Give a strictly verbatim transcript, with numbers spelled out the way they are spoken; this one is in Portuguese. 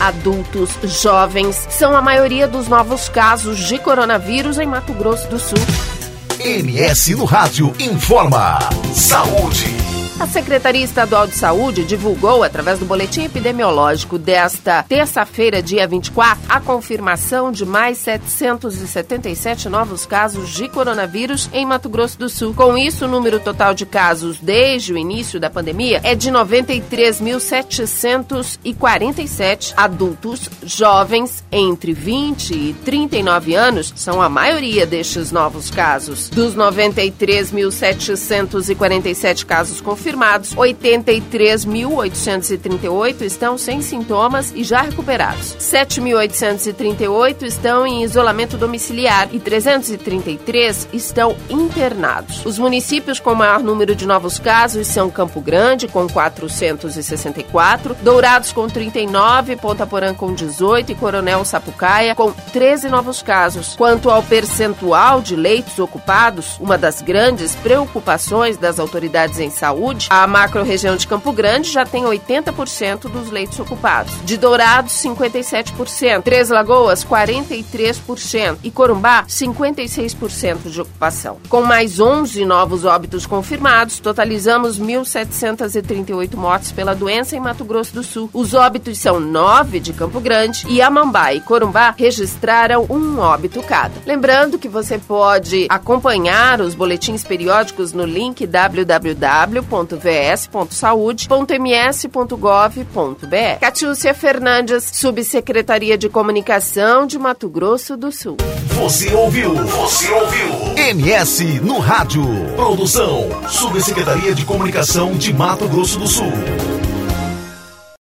adultos jovens são a maioria dos novos casos de coronavírus em Mato Grosso do Sul. M S no Rádio informa. Saúde. A Secretaria Estadual de Saúde divulgou, através do boletim epidemiológico desta terça-feira, dia vinte e quatro, a confirmação de mais setecentos e setenta e sete novos casos de coronavírus em Mato Grosso do Sul. Com isso, o número total de casos desde o início da pandemia é de noventa e três mil setecentos e quarenta e sete. Adultos jovens entre vinte e trinta e nove anos são a maioria destes novos casos. Dos noventa e três mil setecentos e quarenta e sete casos confirmados, confirmados, oitenta e três mil oitocentos e trinta e oito estão sem sintomas e já recuperados. sete mil oitocentos e trinta e oito estão em isolamento domiciliar e trezentos e trinta e três estão internados. Os municípios com maior número de novos casos são Campo Grande, com quatrocentos e sessenta e quatro, Dourados, com trinta e nove, Ponta Porã, com dezoito e Coronel Sapucaia, com treze novos casos. Quanto ao percentual de leitos ocupados, uma das grandes preocupações das autoridades em saúde, a macro-região de Campo Grande já tem oitenta por cento dos leitos ocupados. De Dourados, cinquenta e sete por cento. Três Lagoas, quarenta e três por cento. E Corumbá, cinquenta e seis por cento de ocupação. Com mais onze novos óbitos confirmados, totalizamos mil setecentos e trinta e oito mortes pela doença em Mato Grosso do Sul. Os óbitos são nove de Campo Grande e Amambá e Corumbá registraram um óbito cada. Lembrando que você pode acompanhar os boletins periódicos no link w w w ponto v s ponto saúde ponto m s ponto gov ponto b r. Catiúcia Fernandes, Subsecretaria de Comunicação de Mato Grosso do Sul. Você ouviu? Você ouviu? M S no Rádio. Produção, Subsecretaria de Comunicação de Mato Grosso do Sul.